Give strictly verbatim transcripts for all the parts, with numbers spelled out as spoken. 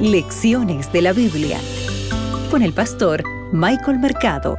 Lecciones de la Biblia con el pastor Michael Mercado.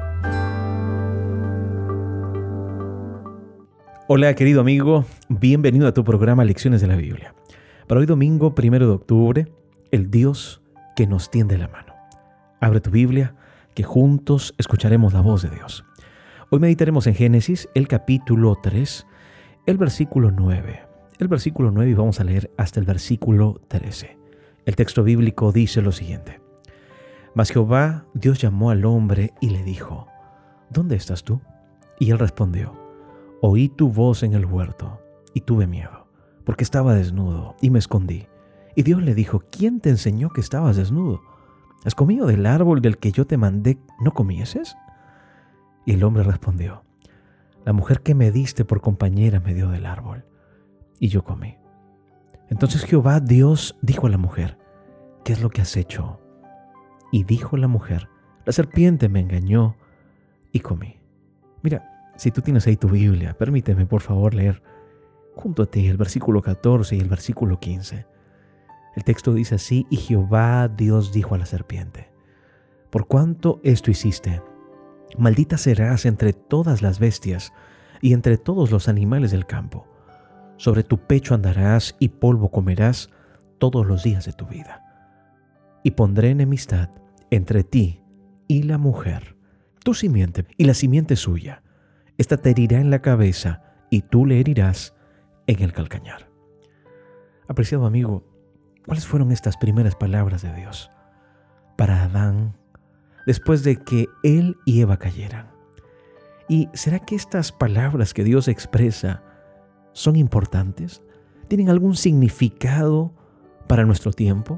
Hola querido amigo, bienvenido a tu programa Lecciones de la Biblia. Para hoy domingo, primero de octubre, el Dios que nos tiende la mano. Abre tu Biblia, que juntos escucharemos la voz de Dios. Hoy meditaremos en Génesis, el capítulo tres, el versículo nueve. El versículo nueve y vamos a leer hasta el versículo trece. El texto bíblico dice lo siguiente: Mas Jehová, Dios llamó al hombre y le dijo: ¿Dónde estás tú? Y él respondió: Oí tu voz en el huerto y tuve miedo, porque estaba desnudo y me escondí. Y Dios le dijo: ¿Quién te enseñó que estabas desnudo? ¿Has comido del árbol del que yo te mandé no comieses? Y el hombre respondió: La mujer que me diste por compañera me dio del árbol, y yo comí. Entonces Jehová Dios dijo a la mujer: ¿Qué es lo que has hecho? Y dijo la mujer: La serpiente me engañó y comí. Mira, si tú tienes ahí tu Biblia, permíteme por favor leer junto a ti el versículo catorce y el versículo quince. El texto dice así: Y Jehová Dios dijo a la serpiente: Por cuanto esto hiciste, maldita serás entre todas las bestias y entre todos los animales del campo. Sobre tu pecho andarás y polvo comerás todos los días de tu vida. Y pondré enemistad entre ti y la mujer, tu simiente y la simiente suya. Esta te herirá en la cabeza y tú le herirás en el calcañar. Apreciado amigo, ¿cuáles fueron estas primeras palabras de Dios para Adán después de que él y Eva cayeran? ¿Y será que estas palabras que Dios expresa son importantes? ¿Tienen algún significado para nuestro tiempo?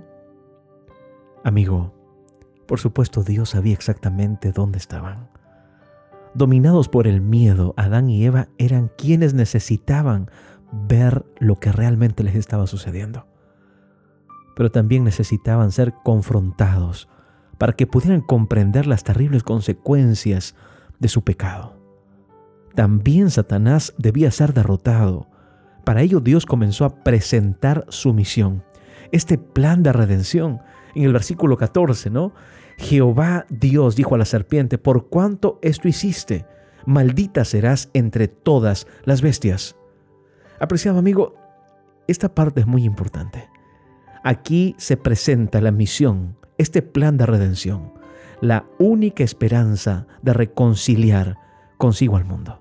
Amigo, por supuesto Dios sabía exactamente dónde estaban. Dominados por el miedo, Adán y Eva eran quienes necesitaban ver lo que realmente les estaba sucediendo. Pero también necesitaban ser confrontados para que pudieran comprender las terribles consecuencias de su pecado. También Satanás debía ser derrotado. Para ello Dios comenzó a presentar su misión, este plan de redención. En el versículo catorce, ¿no? Jehová Dios dijo a la serpiente: Por cuanto esto hiciste, maldita serás entre todas las bestias. Apreciado amigo, esta parte es muy importante. Aquí se presenta la misión, este plan de redención, la única esperanza de reconciliar consigo al mundo.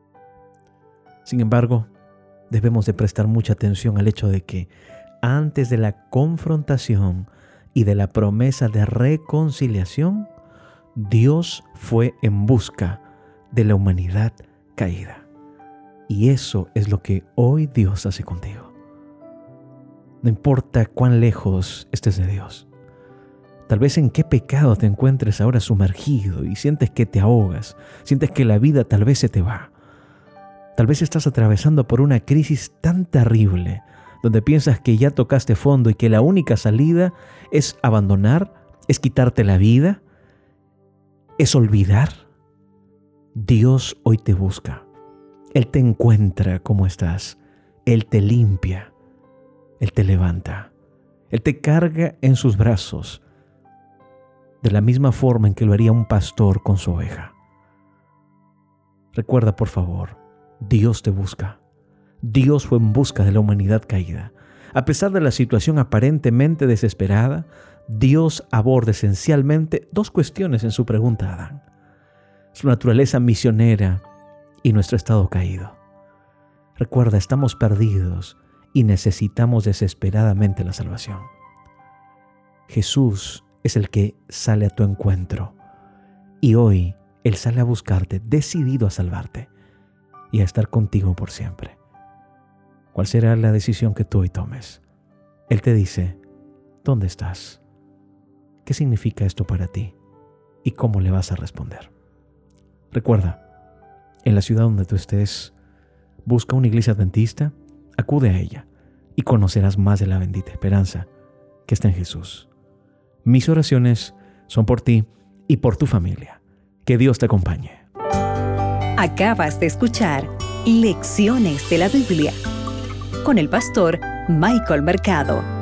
Sin embargo, debemos de prestar mucha atención al hecho de que antes de la confrontación y de la promesa de reconciliación, Dios fue en busca de la humanidad caída. Y eso es lo que hoy Dios hace contigo. No importa cuán lejos estés de Dios. Tal vez en qué pecado te encuentres ahora sumergido y sientes que te ahogas, sientes que la vida tal vez se te va. Tal vez estás atravesando por una crisis tan terrible donde piensas que ya tocaste fondo y que la única salida es abandonar, es quitarte la vida, es olvidar. Dios hoy te busca. Él te encuentra como estás. Él te limpia. Él te levanta. Él te carga en sus brazos de la misma forma en que lo haría un pastor con su oveja. Recuerda, por favor, Dios te busca. Dios fue en busca de la humanidad caída. A pesar de la situación aparentemente desesperada, Dios aborda esencialmente dos cuestiones en su pregunta a Adán: su naturaleza misionera y nuestro estado caído. Recuerda, estamos perdidos y necesitamos desesperadamente la salvación. Jesús es el que sale a tu encuentro y hoy Él sale a buscarte, decidido a salvarte y a estar contigo por siempre. ¿Cuál será la decisión que tú hoy tomes? Él te dice: ¿dónde estás? ¿Qué significa esto para ti? ¿Y cómo le vas a responder? Recuerda, en la ciudad donde tú estés, busca una iglesia adventista, acude a ella y conocerás más de la bendita esperanza que está en Jesús. Mis oraciones son por ti y por tu familia. Que Dios te acompañe. Acabas de escuchar Lecciones de la Biblia con el pastor Michael Mercado.